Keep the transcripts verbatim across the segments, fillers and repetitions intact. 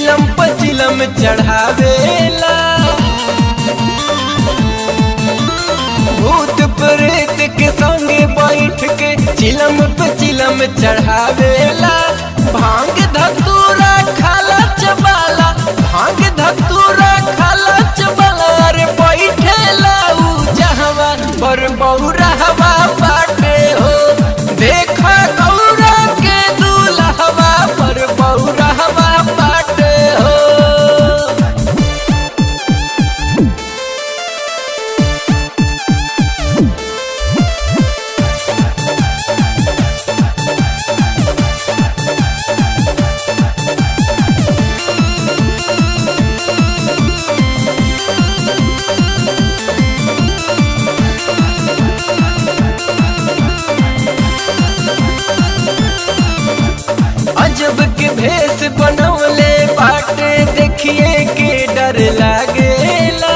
चिलम पर चिलम चढ़ावेला। भूत प्रेत के संगे बैठ के चिलम पे चिलम चढ़ावेला। भांग धतूरा खाला चबाला, भांग धतूरा खाला चबाला। अरे बैठेला ऊ जहवा पर बौरहवा बाटे हो। देखा गौरा के दूल्हवा पर बौरहवा बाटे हो। अजब के भेष बनवले बाटे, देखिए के डर लागेला।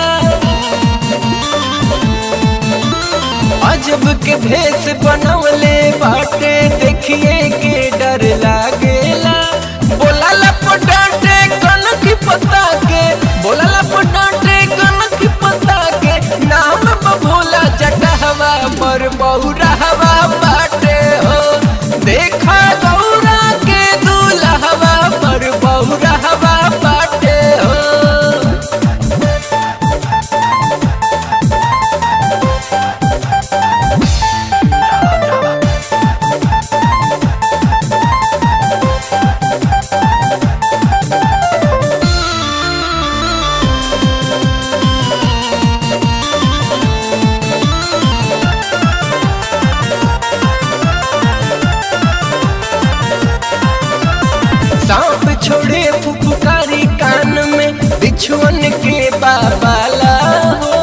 अजब के भेष बनवले बाटे, देखिए के डर लागेला। बोला लपटाटे कनक पता के, बोला लपटाटे कनक पता के। नाम बभोला जटहवा पर बौरहवा बाटे हो। देखा गौरा के दूल्हवा पर बौरहवा बाटे हो। सांप छोड़े फुफकारी कान में, बिछुअन के बाबाला हो।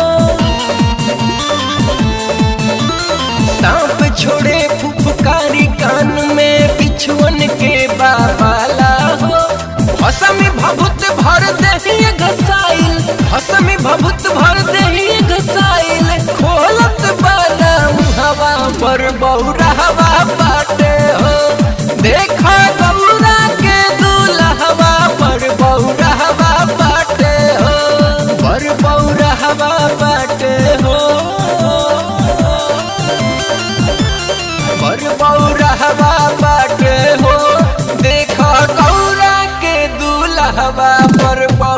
सांप छोड़े फुफकारी कान में, बिछुअन के बाबाला हो। हसमी भभूत भर देहिए घसाइल, हसमी भभूत भर देहिए घसाइल। खोलत बाला हवा पर बौरहवा बाटे हो। देखा गौरा के दूल्हवा पर बौरहवा बाटे हो। पर बौरहवा बाटे हो। पर बौरहवा बाटे हो। देखा गौरा के दूल्हवा पर